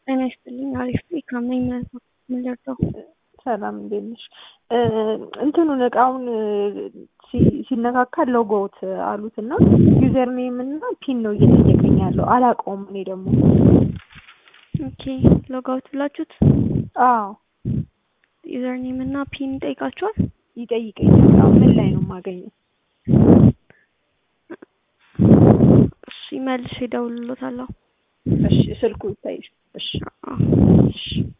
ጤና ይስጥልኝ አሪፍ ኢኮኖሚ ምንደርሰው ሰላም እንዴት ነሽ? እንትኑን እቃውን ሲነካካ ሎጎውት አሉትና ዩዘር ኔም እና ፒን ነው እየጠየቀኝ ያለው አላውቀውም። እኔ ደግሞ ኦኬ ሎጎውት ብላችሁት? አዎ ዩዘር ኔም እና ፒን ጠይቃችኋል? ይጠይቀኛል። አሁን ምን ላይ ነው የማገኘው? እሺ መልሼ እደውልልዎታለሁ። እሺ ስልኩ ይታይሽ። እሺ እሺ